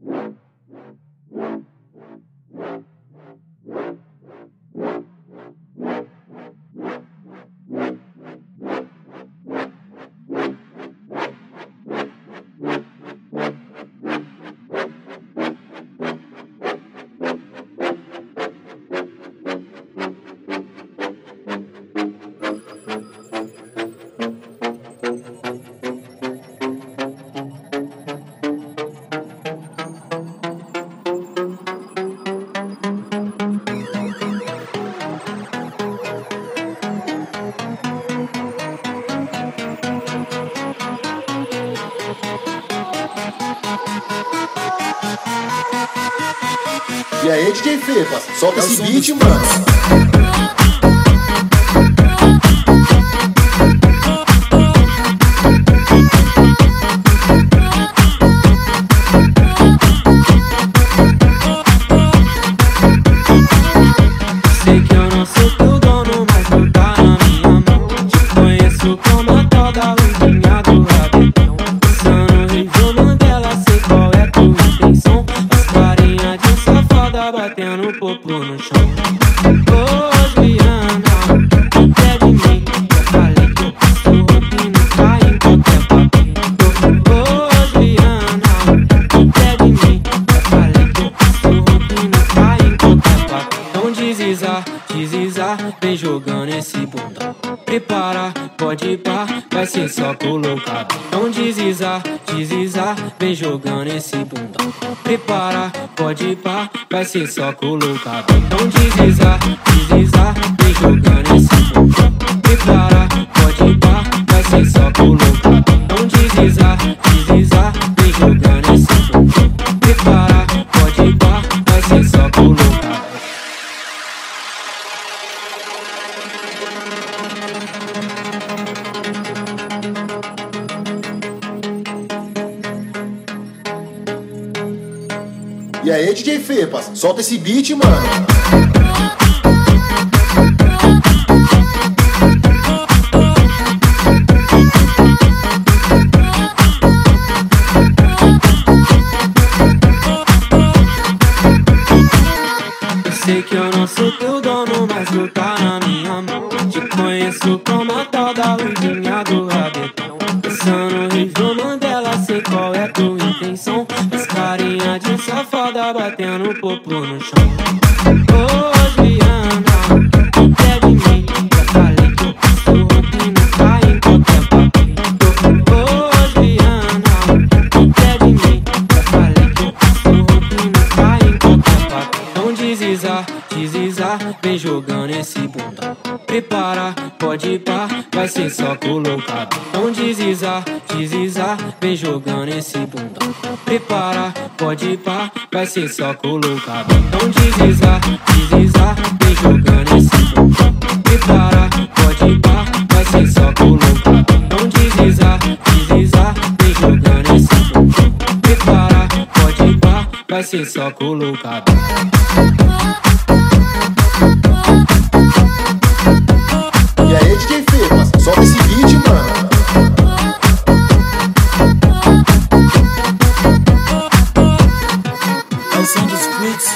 E aí, DJ Fepas, solta esse beat, mano. Sei que eu não sou teu dono, mas tu tá na minha mão. Te conheço como a tal da Lundinha do Rabetão. Pensando em João Mandela, sei qual é tua intenção. As carinhas de safada batendo popô no chão. Ô Juliana, tu quer de mim? Já falei que eu passo roupa e não cai em qualquer papinho. Ô Juliana, tu quer de mim? Já falei que eu passo roupa e não cai em qualquer papinho. Então deslizar, vem jogando esse bundão. Prepara, pode ir pá, vai ser só colocar. Então deslizar, vem jogando esse bundão. Prepara, pode ir pá, vai ser só colocar. Então deslizar, vem jogando esse bundão. Prepara, pode ir pá, vai ser só colocar. Então deslizar, vem jogando esse bundão. Prepara, pode ir pá, vai ser só colocar. E aí, DJ Fepas, solta esse beat, mano. Sei que eu não sou teu dono, mas tu tá na minha mão. Te conheço como a tal da Lundinha do Rabetão. Pensando em João Mandela, sei qual é tua intenção. As carinhas de safada batendo popô no chão. Ô Juliana, tu quer de mim? Já falei que eu passo roupa e não cai em qualquer papinho. Ô Juliana, tu quer de mim? Já falei que eu passo roupa e não cai em qualquer papinho. Então deslizar, vem jogando esse bundão. Prepara, pode ir pá, vai ser só colocar. Então deslizar, vem jogando esse bundão. Prepara, pode ir pá, vai ser só colocar. Então deslizar, vem jogando esse bundão. Prepara, pode ir pá, vai ser só colocar. Então deslizar, vem jogando esse bundão. Prepara, pode ir pá, vai ser só colocar. E aí, DJ Fepas, solta esse beat, mano. É o som dos frutos.